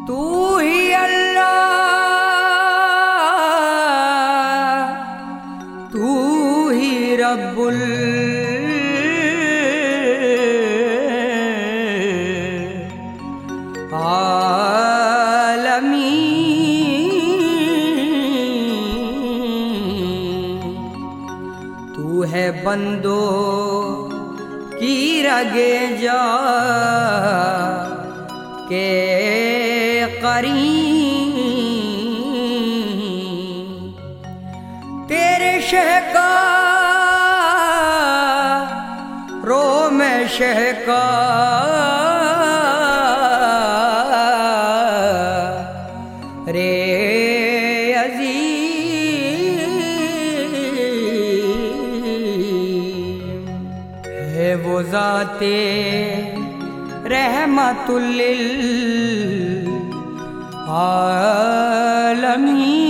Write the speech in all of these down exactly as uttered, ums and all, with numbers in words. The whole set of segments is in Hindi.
तू ही अल्लाह, तू ही रब्बुल आलमीन। तू है बंदों की रगे जा के करीम। तेरे शहकारो में शहकार रे अज़ीम। है वो ज़ाते रहमतुल लिल आलमीन।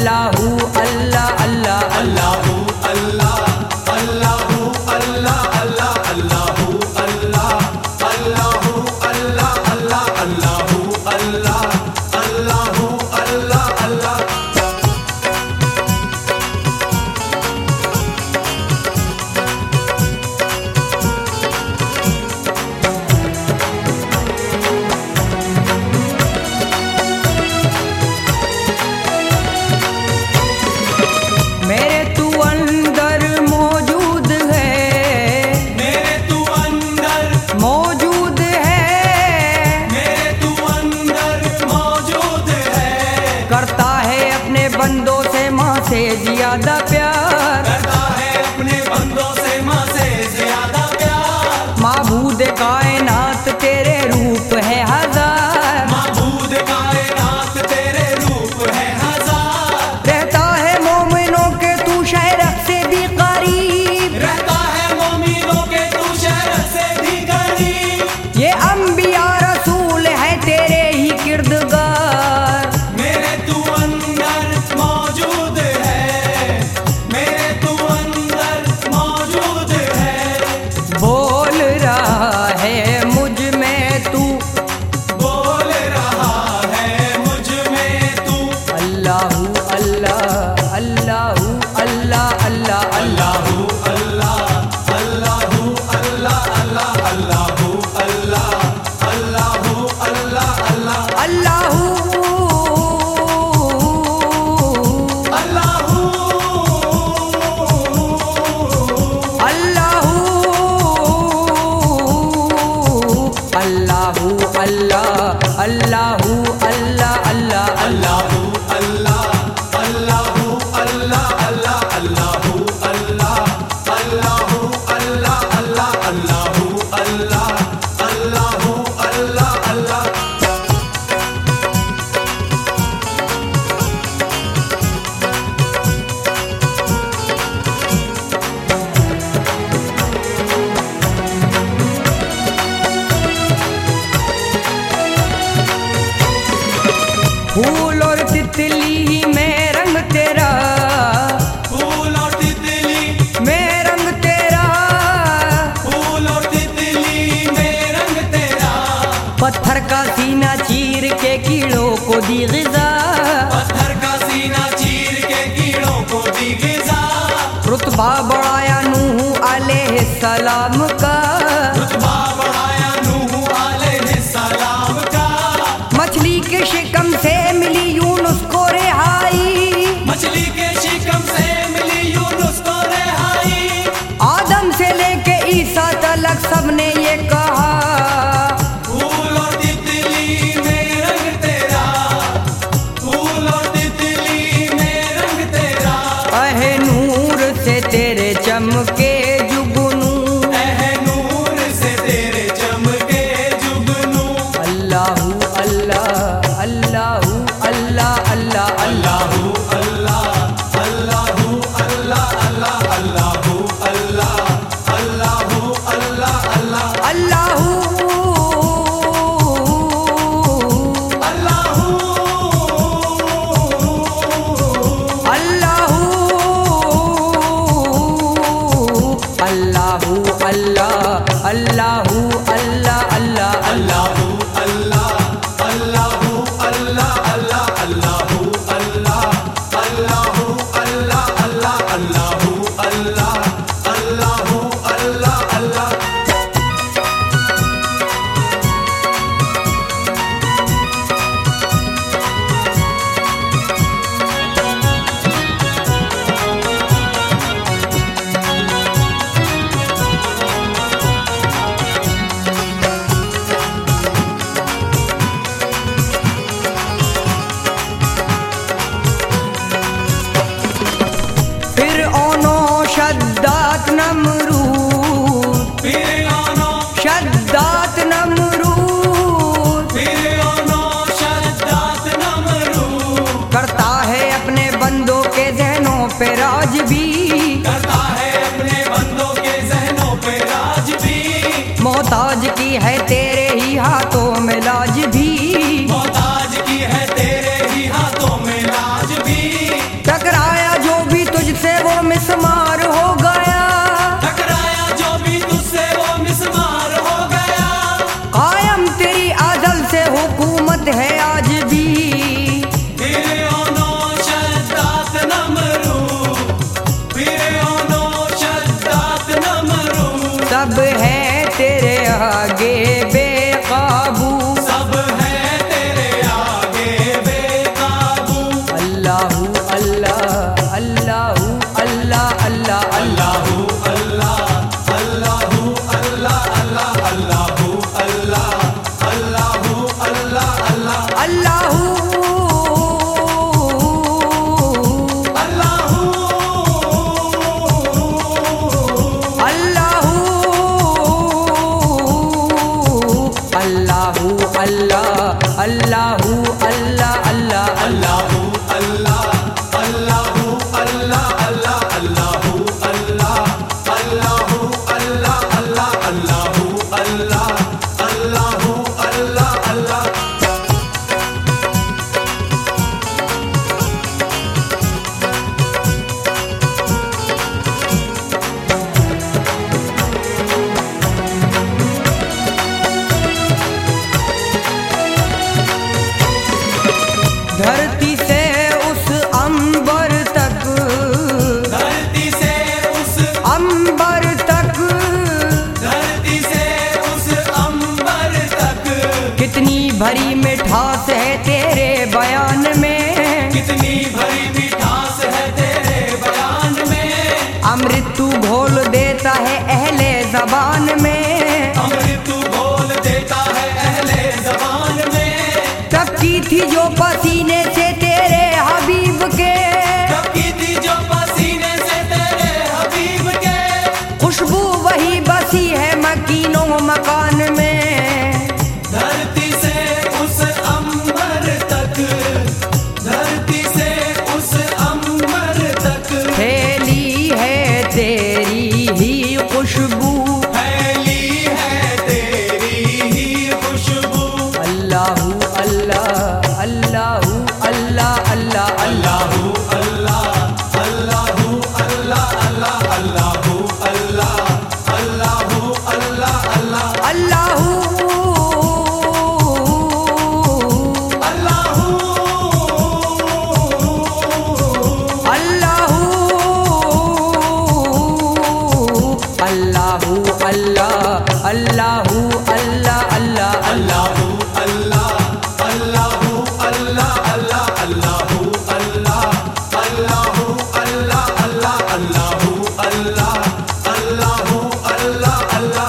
अल्लाहू अल्लाह अल्लाहू अल्लाह अल्लाहू अल्लाह अल्लाह को दी ग़िज़ा, पत्थर का सीना चीर के कीड़ों को दी ग़िज़ा। रुतबा बढ़ाया नूह अलैहिस्सलाम का, रुतबा बढ़ाया नूह अलैहिस्सलाम का। मछली के शिकम से मिली यूनुस को रिहाई, मछली के शिकम से मिली यूनुस को रिहाई। आदम से लेके ईसा तक सबने ये कहा, फूल और तितली में रंग तेरा, फूल और तितली में रंग तेरा। अहे नूर से तेरे चमके जुगनू, अह नूर से तेरे चमके जुगनू। अल्लाहू अल्लाह अल्लाहू अल्लाह अल्लाह अल्लाहू अल्लाह अल्लाहू अल्लाह अल्लाह अल्लाहू अल्लाह अल्लाहू अल्लाह अल्लाह अल्लाहू अल्लाहू अल्लाह अल्लाहू अल्लाह अल्लाह अल्लाहू अल्लाह अल्लाहू अल्लाह अल्लाह अल्लाहू अल्लाह अल्लाहू अल्लाह अल्लाह अल्लाहू अल्लाह अल्लाहू अल्लाह अल्लाह। फिर ओनो शद्दात नमरूद, फिर ओनो शद्दात नमरूद, फिर ओनो शद्दात नमरूद। करता है अपने बंदों के जहनों पे राज भी, करता है अपने बंदों के जहनों पे राज भी। मोहताज की है तेरे ही हाथों में लाज भी, मोहताज की है तेरे ही हाथों में लाज भी। टकराया जो भी तुझसे वो मिसमार हो गया, टकराया जो भी तुझसे वो मिसमार हो गया। कायम तेरी अज़ल से हुकूमत है आज भी, फिर ओनो शद्दात नमरूद, फिर ओनो शद्दात नमरूद। सब है तेरे आगे बेकाबू, सब है तेरे आगे बेकाबू। अल्लाहू अल्लाह अल्लाहू अल्लाह अल्लाह अल्लाहू अल्लाह अल्लाहू अल्लाह अल्लाह अल्लाहू अल्लाह अल्लाहू अल्लाह अल्लाह अल्लाहू अल्लाहू अल्लाहू अल्लाहू अल्लाह अल्लाहू अल्लाह अल्लाह अल्लाहू अल्लाह अल्लाहू अल्लाह अल्लाह अल्लाहू अल्लाह अल्लाहू अल्लाह अल्लाह अल्लाहू अल्लाह अल्लाहू अल्लाह अल्लाह। धरती से उस अंबर तक, धरती से उस अंबर तक, धरती से उस अंबर तक। कितनी भरी मिठास है तेरे बयान में, कितनी भरी मिठास है तेरे बयान में। अमृत तू घोल देता है अहले जबान में, अमृत तू बोल देता है अहले ज़बान में। तब की थी जो पसीने से तेरे हबीब के, कब की थी जो पसीने से तेरे हबीब के। खुशबू वही बसी है मकीनों मकान में, धरती से उस अंबर तक, धरती से उस अंबर तक। फैली है तेरी ही खुशबू, फैली है तेरी ही खुशबू। अल्लाहू अल्लाह अल्लाहू अल्लाह अल्लाह अल्लाहू अल्लाह अल्लाहू अल्लाह अल्लाह अल्लाहू अल्लाह अल्लाहू अल्लाह अल्लाह अल्लाहू अल्लाह अल्लाहू अल्लाह अल्लाह अल्लाहू अल्लाह अल्लाहू अल्लाह अल्लाह अल्लाहू अल्लाह अल्लाहू अल्लाह अल्लाह अल्लाहू अल्लाह अल्लाहू अल्लाह अल्लाह।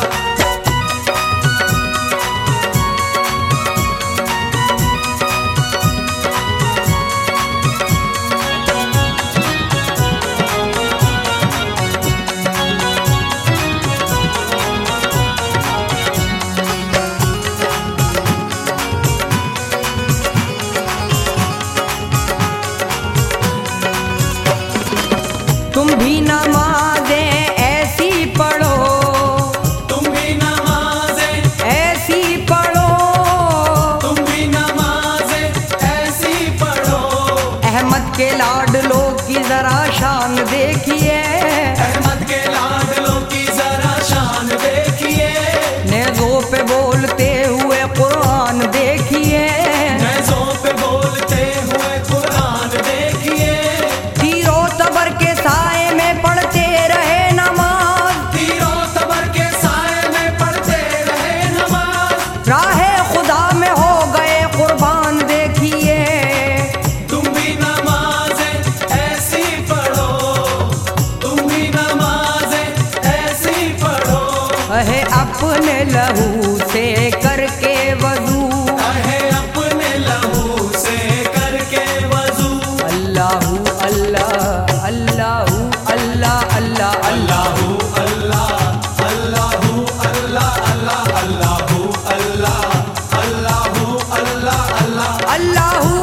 तुम भी नमाज़ें ऐसी पढ़ो, तुम भी नमाज़ें ऐसी पढ़ो, तुम भी नमाज़ें ऐसी पढ़ो। अहमद के लाडलों की जरा शान देखिए, अहमद के लाडलों की जरा शान देखिए। नेज़ों पे बोलते हुए कुरान देखिए, नेज़ों पे बोलते हुए कुरान देखिए। तीरों तबर के साए में पढ़ते रहे नमाज, तीरों तबर के साए में पढ़ते रहे नमाज। राहे खुदा में हो गए कुर्बान देखिए। तुम भी नमाज़ें ऐसी पढ़ो, तुम भी नमाज़ें ऐसी पढ़ो। अहे अपने लहू से करके वजू, अहे अपने लहू से करके वज़ू। अल्लाहू अल्लाह अल्लाहू अल्लाह अल्लाह अल्लाहू अल्लाह अल्लाहू अल्लाह अल्लाह अल्लाहू अल्लाह अल्लाहू अल्लाह अल्लाह अल्लाहू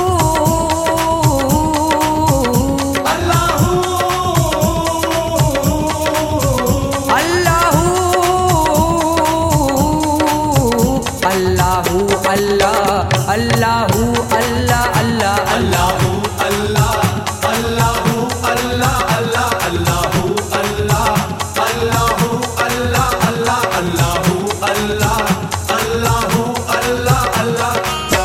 अल्लाहू अल्लाहू अल्लाहू अल्लाह अल्लाहू अल्लाह अल्लाह अल्लाहू अल्लाह अल्लाहू अल्लाह अल्लाह अल्लाहू अल्लाह अल्लाहू अल्लाह अल्लाह अल्लाहू अल्लाह अल्लाहू अल्लाह अल्लाह।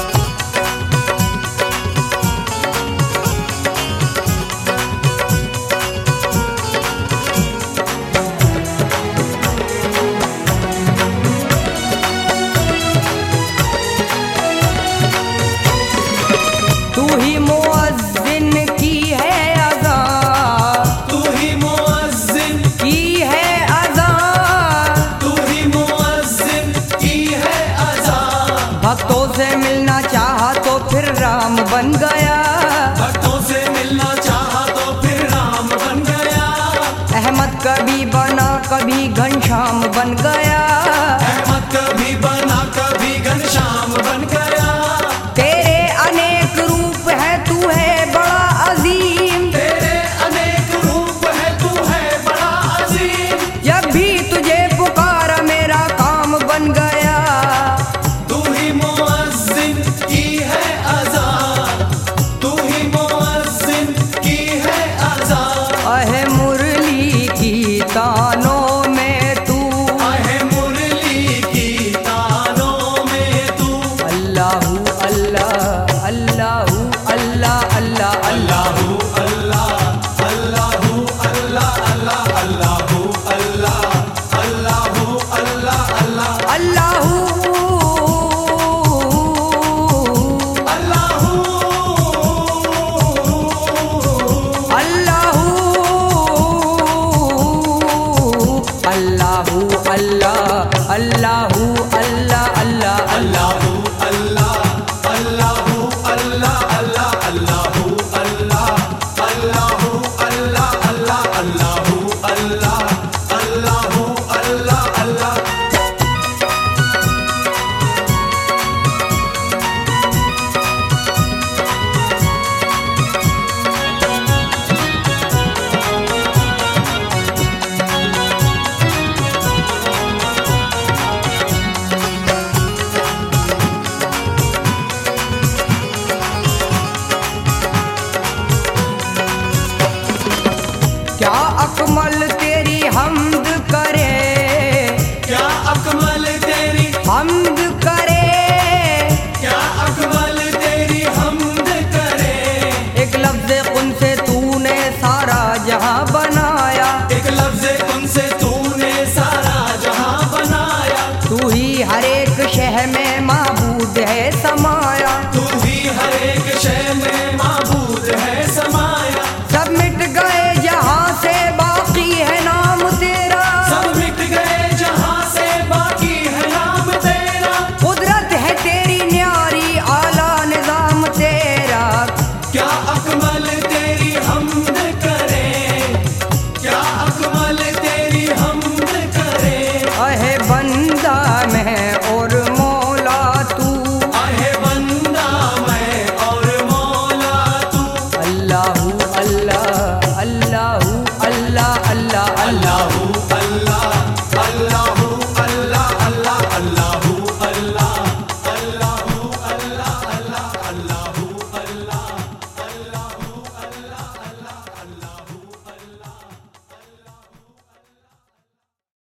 तू ही मुअज्जिन की है अज़ान, तू ही मुअज्जिन की है अज़ान, तू ही मुअज्जिन की है अज़ान। भक्तों से मिलना चाहा तो फिर राम बन गया, भक्तों से मिलना चाहा तो फिर राम बन गया। अहमद कभी बना कभी घनश्याम बन गया। अहमद कभी बना कभी घनश्याम बन गया। तेरे अनेक रूप है तू है बड़ा अजीम, तेरे अनेक रूप है तू है बड़ा अजीम। जब भी तुझे पुकारा मेरा काम बन गया। तू ही मुअज्जिन की है अज़ान, तू ही मुअज्जिन की है अज़ान। अहे मुरली की तानों में तू, आहे मुरली की तानों में तू। अल्लाहू अल्लाह अल्लाहू अल्लाह अल्लाह अल्लाहू अल्लाह अल्लाहू अल्लाह अल्लाह अल्लाहू अल्लाह अल्लाहू अल्लाह अल्लाह अल्लाहू अल्लाहू अल्लाहू अल्लाहू अल्लाह